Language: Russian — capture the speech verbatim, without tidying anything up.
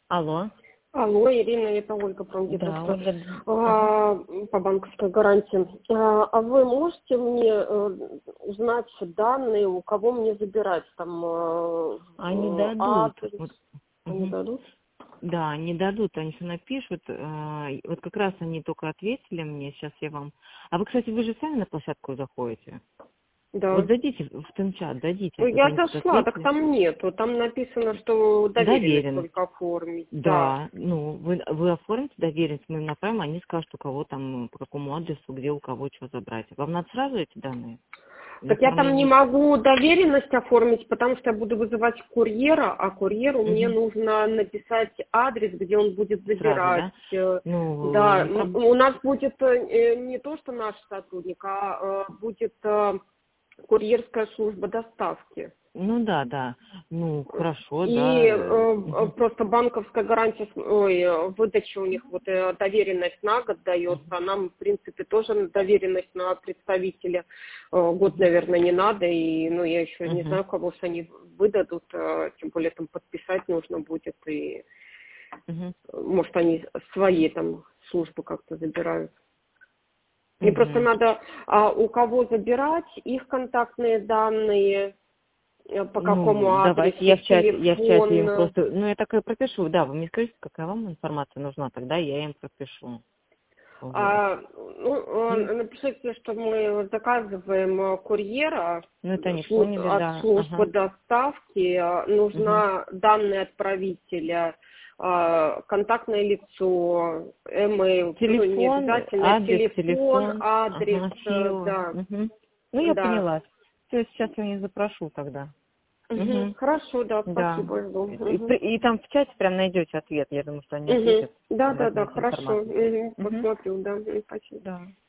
Алло. Алло, Ирина, это Ольга Да, Промдепоста, Ольга. а, по банковской гарантии. А, а вы можете мне э, узнать данные, у кого мне забирать там э, Они э, дадут. адрес? Вот, Они мгм. дадут? Да, они дадут, они все напишут. э, Вот как раз они только ответили мне, сейчас я вам... А вы, кстати, вы же сами на площадку заходите? Вот Да. дадите в тем-чат, дадите. Ну, Вот я они тут зашла, так ответили. там нету. Там написано, что доверенность Доверенность. только оформить. Да. Да, ну, вы, вы оформите доверенность, мы им направим, они скажут, у кого там, по какому адресу, где у кого что забрать. Вам надо сразу эти данные? Или Так я там не оформление? могу доверенность оформить, потому что я буду вызывать курьера, а курьеру мне Мгм. нужно написать адрес, где он будет Сразу, забирать. да? Э, Ну, Да, не м- проб- у нас будет э, не то, что наш сотрудник, а э, будет э, курьерская служба доставки. ну да, да. Ну, хорошо, И да. э, э, мгм, просто банковская гарантия, с- ой, э, выдача у них, вот э, доверенность на год дается, мгм, а нам, в принципе, тоже доверенность на представителя э, год, мгм, наверное, не надо, и, ну, я еще не мгм, знаю, кого же они выдадут, э, тем более там подписать нужно будет, и, мгм, э, может, они свои там службы как-то забирают. Мне просто мгм. надо, а, у кого забирать, их контактные данные, э, по какому Ну, давайте, адресу, я в чате, я в чате им телефон. просто, ну, я так и пропишу, да, вы мне скажите, какая вам информация нужна, тогда я им пропишу. Вот. А, ну, М? э, напишите, что мы заказываем э, курьера Ну, это не слу- поняли, от да, службы ага. доставки. э, Угу. Нужна данные отправителя, э, контактное лицо, email, ну, не Телефон, обязательно, адрес, телефон, телефон, адрес, ага, э, фио. да, Угу. Ну, я да. поняла. Все, сейчас я не запрошу тогда. Мгм. Угу. Угу, да, Да. спасибо, жду. И, Угу. при- и там в чате прям найдете ответ. Я думаю, что они Угу. ответят. Да, да, да, Возьмете хорошо. информацию. Угу. Угу. Посмотрю, да, М, спасибо. Да.